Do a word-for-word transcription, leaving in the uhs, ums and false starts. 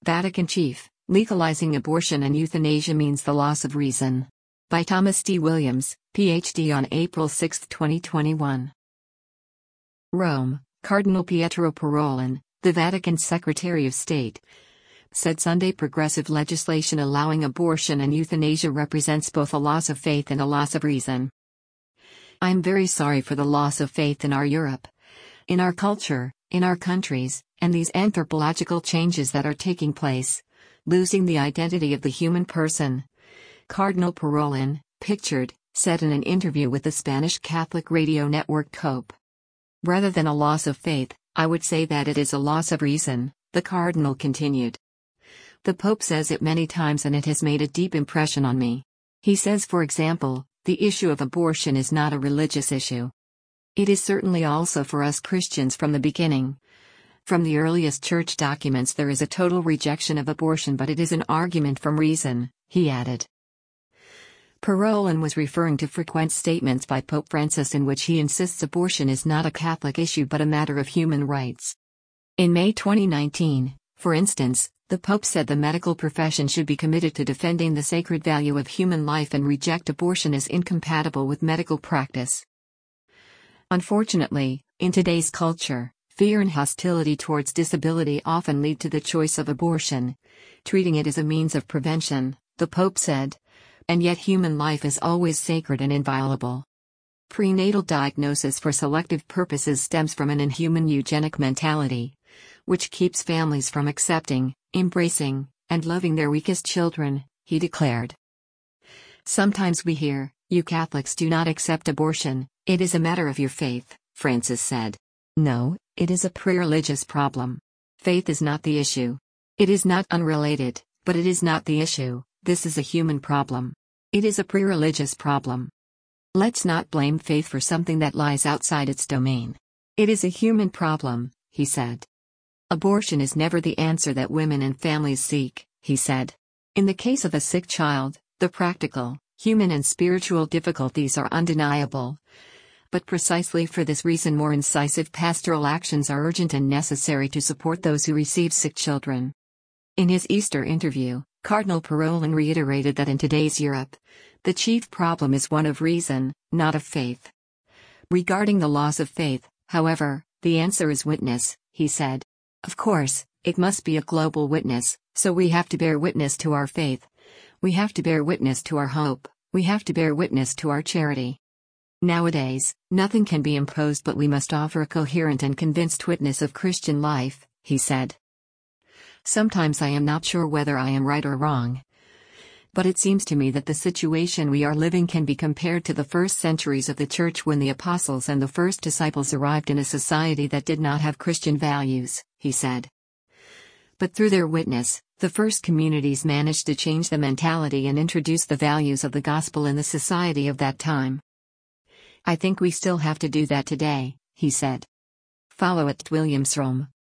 Vatican Chief, Legalizing Abortion and Euthanasia Means the Loss of Reason. By Thomas D. Williams, P H D on April sixth, twenty twenty-one. Rome, Cardinal Pietro Parolin, the Vatican's Secretary of State, said Sunday progressive legislation allowing abortion and euthanasia represents both a loss of faith and a loss of reason. I am very sorry for the loss of faith in our Europe, in our culture, in our countries, and these anthropological changes that are taking place, losing the identity of the human person. Cardinal Parolin, pictured, said in an interview with the Spanish Catholic radio network COPE. Rather than a loss of faith, I would say that it is a loss of reason, the Cardinal continued. The Pope says it many times and it has made a deep impression on me. He says, for example, the issue of abortion is not a religious issue. It is certainly also for us Christians from the beginning. From the earliest church documents there is a total rejection of abortion, but it is an argument from reason, he added. Parolin was referring to frequent statements by Pope Francis in which he insists abortion is not a Catholic issue but a matter of human rights. In May twenty nineteen, for instance, the Pope said the medical profession should be committed to defending the sacred value of human life and reject abortion as incompatible with medical practice. Unfortunately, in today's culture, fear and hostility towards disability often lead to the choice of abortion, treating it as a means of prevention, the Pope said, and yet human life is always sacred and inviolable. Prenatal diagnosis for selective purposes stems from an inhuman eugenic mentality, which keeps families from accepting, embracing, and loving their weakest children, he declared. Sometimes we hear, you Catholics do not accept abortion, it is a matter of your faith, Francis said. No, it is a pre-religious problem. Faith is not the issue. It is not unrelated, but it is not the issue, this is a human problem. It is a pre-religious problem. Let's not blame faith for something that lies outside its domain. It is a human problem, he said. Abortion is never the answer that women and families seek, he said. In the case of a sick child, the practical, human and spiritual difficulties are undeniable. But precisely for this reason more incisive pastoral actions are urgent and necessary to support those who receive sick children. In his Easter interview, Cardinal Parolin reiterated that in today's Europe, the chief problem is one of reason, not of faith. Regarding the loss of faith, however, the answer is witness, he said. Of course, it must be a global witness, so we have to bear witness to our faith. We have to bear witness to our hope, we have to bear witness to our charity. Nowadays, nothing can be imposed but we must offer a coherent and convinced witness of Christian life, he said. Sometimes I am not sure whether I am right or wrong. But it seems to me that the situation we are living can be compared to the first centuries of the Church when the apostles and the first disciples arrived in a society that did not have Christian values, he said. But through their witness, the first communities managed to change the mentality and introduce the values of the gospel in the society of that time. I think we still have to do that today, he said. Follow at Williams Rome.